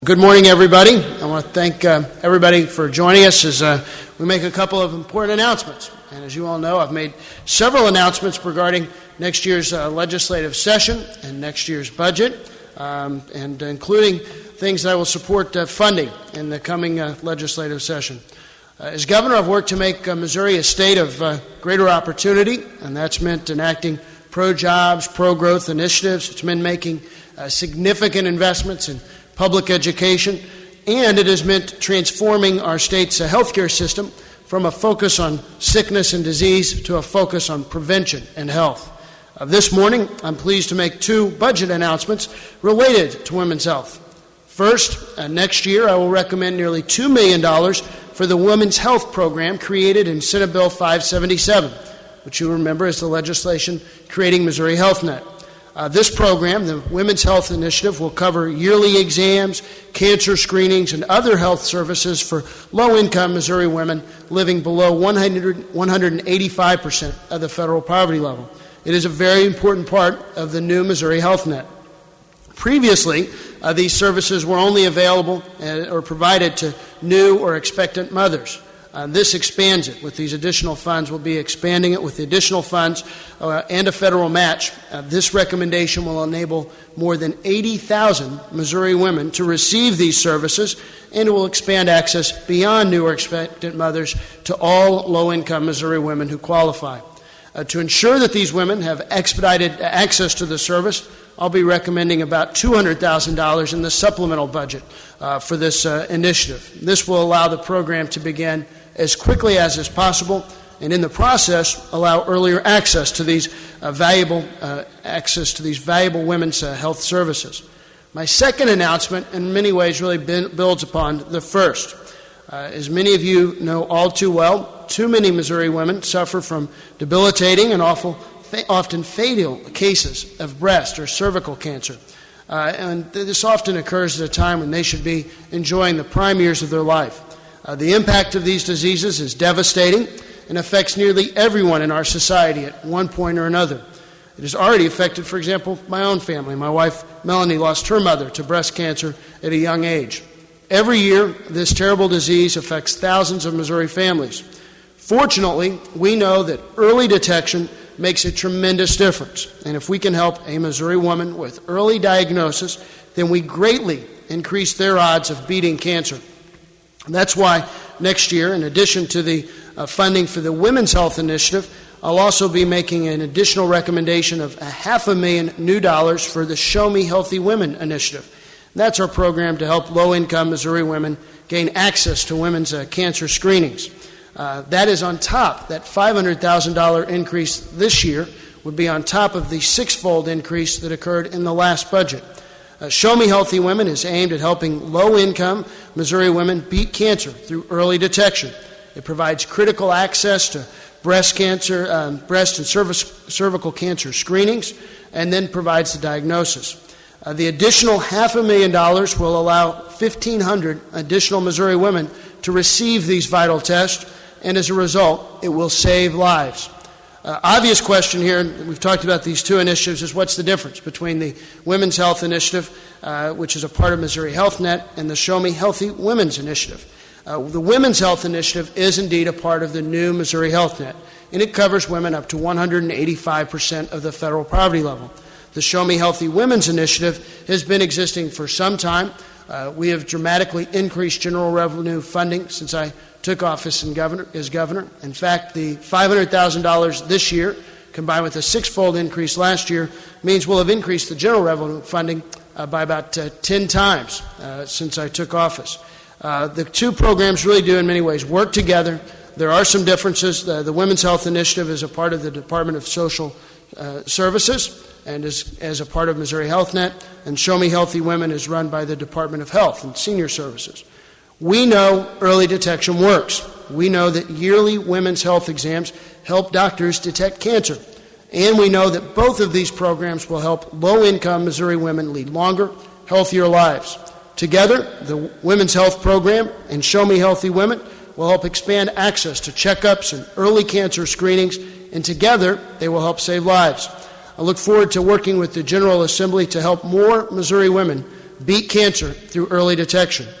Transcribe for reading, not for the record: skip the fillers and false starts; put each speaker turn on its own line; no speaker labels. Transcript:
Good morning, everybody. I want to thank everybody for joining us as we make a couple of important announcements. And as you all know, I've made several announcements regarding next year's legislative session and next year's budget, and including things that will support funding in the coming legislative session. As governor, I've worked to make Missouri a state of greater opportunity, and that's meant enacting pro-jobs, pro-growth initiatives. It's meant making significant investments in public education, and it has meant transforming our state's healthcare system from a focus on sickness and disease to a focus on prevention and health. This morning, I'm pleased to make two budget announcements related to women's health. First, next year, I will recommend nearly $2 million for the Women's Health Program created in Senate Bill 577, which you remember is the legislation creating Missouri Health Net. This program, the Women's Health Initiative, will cover yearly exams, cancer screenings, and other health services for low-income Missouri women living below 185% of the federal poverty level. It is a very important part of the new Missouri Health Net. Previously, these services were only available or provided to new or expectant mothers. This expands it. With these additional funds, we'll be expanding it with the additional funds and a federal match. This recommendation will enable more than 80,000 Missouri women to receive these services, and it will expand access beyond new or expectant mothers to all low-income Missouri women who qualify. To ensure that these women have expedited access to the service, I'll be recommending about $200,000 in the supplemental budget for this initiative. This will allow the program to begin as quickly as is possible, and in the process, allow earlier access to these valuable women's health services. My second announcement, in many ways, really builds upon the first. As many of you know all too well, too many Missouri women suffer from debilitating and often fatal cases of breast or cervical cancer. And this often occurs at a time when they should be enjoying the prime years of their life. The impact of these diseases is devastating and affects nearly everyone in our society at one point or another. It has already affected, for example, my own family. My wife, Melanie, lost her mother to breast cancer at a young age. Every year, this terrible disease affects thousands of Missouri families. Fortunately, we know that early detection makes a tremendous difference. And if we can help a Missouri woman with early diagnosis, then we greatly increase their odds of beating cancer. And that's why next year, in addition to the funding for the Women's Health Initiative, I'll also be making an additional recommendation of $500,000 new dollars for the Show Me Healthy Women Initiative. And that's our program to help low-income Missouri women gain access to women's cancer screenings. That is on top. That $500,000 increase this year would be on top of the six-fold increase that occurred in the last budget. Show Me Healthy Women is aimed at helping low-income Missouri women beat cancer through early detection. It provides critical access to breast and cervical cancer screenings, and then provides the diagnosis. The additional $500,000 will allow 1,500 additional Missouri women to receive these vital tests, and as a result, it will save lives. Obvious question here, we've talked about these two initiatives, is what's the difference between the Women's Health Initiative, which is a part of Missouri Health Net, and the Show Me Healthy Women's Initiative. The Women's Health Initiative is indeed a part of the new Missouri Health Net, and it covers women up to 185% of the federal poverty level. The Show Me Healthy Women's Initiative has been existing for some time. We have dramatically increased general revenue funding since I took office as governor. In fact, the $500,000 this year, combined with a six-fold increase last year, means we'll have increased the general revenue funding by about 10 times since I took office. The two programs really do, in many ways, work together. There are some differences. The Women's Health Initiative is a part of the Department of Social Services and is as a part of Missouri Health Net, and Show Me Healthy Women is run by the Department of Health and Senior Services. We know early detection works. We know that yearly women's health exams help doctors detect cancer. And we know that both of these programs will help low-income Missouri women lead longer, healthier lives. Together, the Women's Health Program and Show Me Healthy Women will help expand access to checkups and early cancer screenings, and together they will help save lives. I look forward to working with the General Assembly to help more Missouri women beat cancer through early detection.